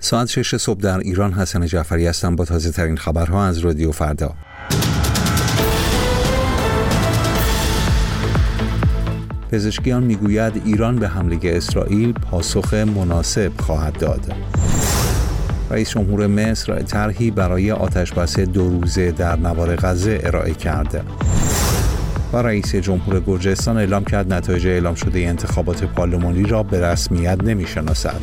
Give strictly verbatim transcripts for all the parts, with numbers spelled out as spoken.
ساعت شش صبح در ایران. حسن جعفری هستم با تازه ترین خبرها از رادیو فردا. پزشکیان میگوید ایران به حمله اسرائیل پاسخ مناسب خواهد داد. رئیس جمهور مصر طرحی برای آتشبس دو روزه در نوار غزه ارائه کرد. و رئیس جمهور گرجستان اعلام کرد نتایج اعلام شده انتخابات پارلمانی را به رسمیت نمی‌شناسد.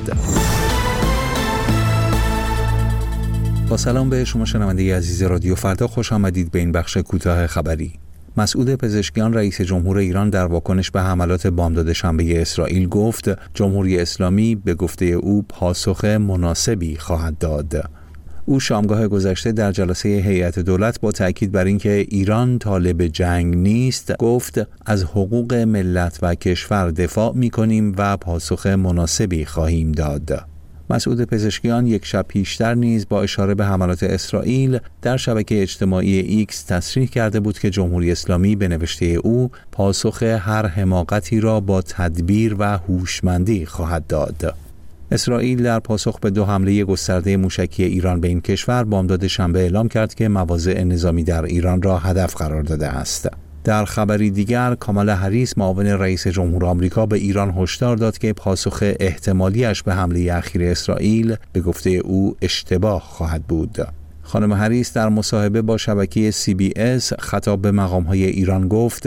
با سلام به شما شنونده عزیز رادیو فردا، خوش آمدید به این بخش کوتاه خبری. مسعود پزشکیان رئیس جمهور ایران در واکنش به حملات بامداد شنبه اسرائیل گفت جمهوری اسلامی به گفته او پاسخ مناسبی خواهد داد. او شامگاه گذشته در جلسه هیئت دولت با تأکید بر اینکه ایران طالب جنگ نیست گفت از حقوق ملت و کشور دفاع می‌کنیم و پاسخ مناسبی خواهیم داد. مسعود پزشکیان یک شب پیشتر نیز با اشاره به حملات اسرائیل در شبکه اجتماعی ایکس تصریح کرده بود که جمهوری اسلامی به نوشته او پاسخ هر حماقتی را با تدبیر و هوشمندی خواهد داد. اسرائیل در پاسخ به دو حمله گسترده موشکی ایران به این کشور بامداد شنبه اعلام کرد که مواضع نظامی در ایران را هدف قرار داده است. در خبری دیگر، کامالا هریس معاون رئیس جمهور آمریکا به ایران هشدار داد که پاسخ احتمالیش به حمله اخیر اسرائیل به گفته او اشتباه خواهد بود. خانم هریس در مصاحبه با شبکه سی بی اس خطاب به مقام‌های ایران گفت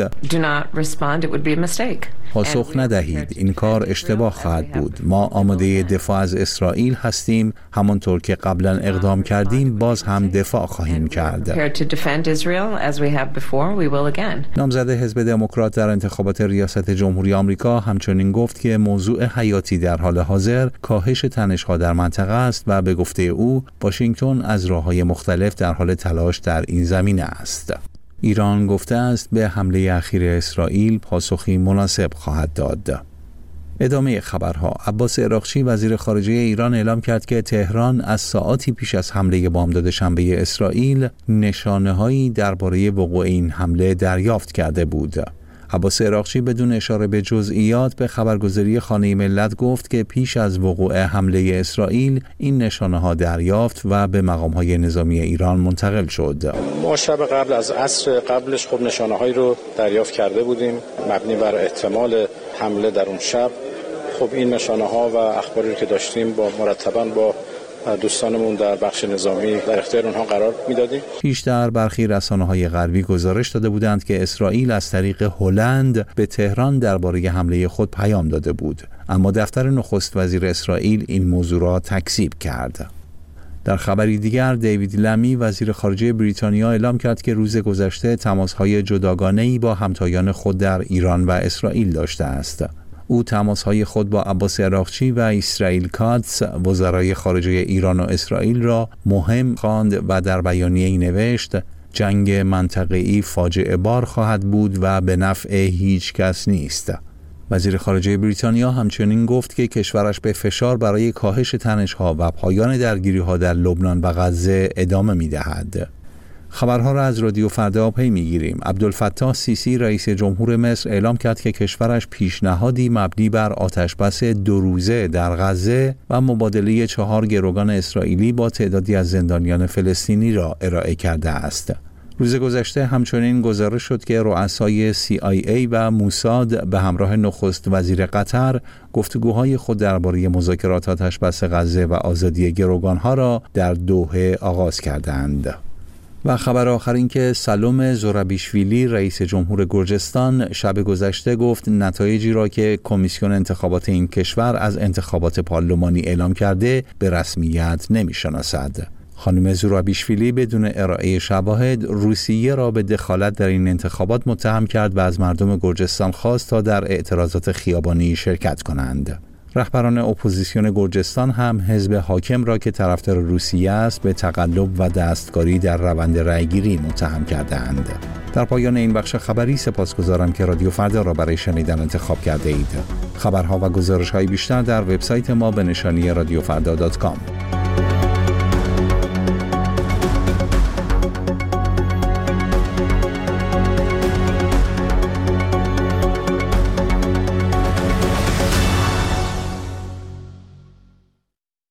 پاسخ ندهید، این کار اشتباه خواهد بود. ما آماده دفاع از اسرائیل هستیم، همانطور که قبلا اقدام کردیم باز هم دفاع خواهیم کرد. نامزد حزب دموکرات در انتخابات ریاست جمهوری آمریکا همچنین گفت که موضوع حیاتی در حال حاضر کاهش تنش‌ها در منطقه است و به گفته او واشنگتن از راه‌های مختلف در حال تلاش در این زمینه است. ایران گفته است به حمله اخیر اسرائیل پاسخی مناسب خواهد داد. ادامه خبرها. عباس عراقچی وزیر خارجه ایران اعلام کرد که تهران از ساعاتی پیش از حمله بامداد شنبه اسرائیل نشانه‌هایی درباره وقوع این حمله دریافت کرده بود. عباس عراقچی بدون اشاره به جزئیات به خبرگزاری خانه ملت گفت که پیش از وقوع حمله اسرائیل این نشانه‌ها دریافت و به مقام‌های نظامی ایران منتقل شد. ما شب قبل از عصر قبلش خب نشانه‌هایی رو دریافت کرده بودیم مبنی بر احتمال حمله در اون شب. خب این نشانه‌ها و اخباری که داشتیم با مرتباً با دوستانمون در بخش نظامی در اختیار اونها قرار میدادیم. پیشتر برخی رسانه‌های غربی گزارش داده بودند که اسرائیل از طریق هلند به تهران درباره حمله خود پیام داده بود، اما دفتر نخست وزیر اسرائیل این موضوع را تکذیب کرد. در خبری دیگر، دیوید لمی وزیر خارجه بریتانیا اعلام کرد که روز گذشته تماس‌های جداگانه‌ای با همتایان خود در ایران و اسرائیل داشته است. او تماس‌های خود با عباس عراقچی و اسرائیل کاتس وزرای خارجه ایران و اسرائیل را مهم خواند و در بیانیه‌ای نوشت جنگ منطقه‌ای فاجعه بار خواهد بود و به نفع هیچ کس نیست. وزیر خارجه بریتانیا همچنین گفت که کشورش به فشار برای کاهش تنش‌ها و پایان درگیری‌ها در لبنان و غزه ادامه می‌دهد. خبرها را از رادیو فردا پی می‌گیریم. عبدالفتاح سیسی رئیس جمهور مصر اعلام کرد که کشورش پیشنهادی مبنی بر آتشبس دو روزه در غزه و مبادله چهار گروگان اسرائیلی با تعدادی از زندانیان فلسطینی را ارائه کرده است. روز گذشته همچنین گزارش شد که رؤسای سی آی ای و موساد به همراه نخست وزیر قطر گفتگوهای خود درباره مذاکرات آتشبس غزه و آزادی گروگانها را در دوحه آغاز کردند. و خبر آخر این که سالوم زورابیشویلی رئیس جمهور گرجستان شب گذشته گفت نتایجی را که کمیسیون انتخابات این کشور از انتخابات پارلمانی اعلام کرده به رسمیت نمی‌شناسد. خانم زورابیشویلی بدون ارائه شواهد روسیه را به دخالت در این انتخابات متهم کرد و از مردم گرجستان خواست تا در اعتراضات خیابانی شرکت کنند. رهبران اپوزیسیون گرجستان هم حزب حاکم را که طرفدار روسیه است به تقلب و دستکاری در روند رأیگیری متهم کردند. در پایان این بخش خبری سپاسگزارم که رادیو فردا را برای شنیدن انتخاب کرده اید. خبرها و گزارش‌های بیشتر در وبسایت ما به نشانی رادیو فردا دات کام.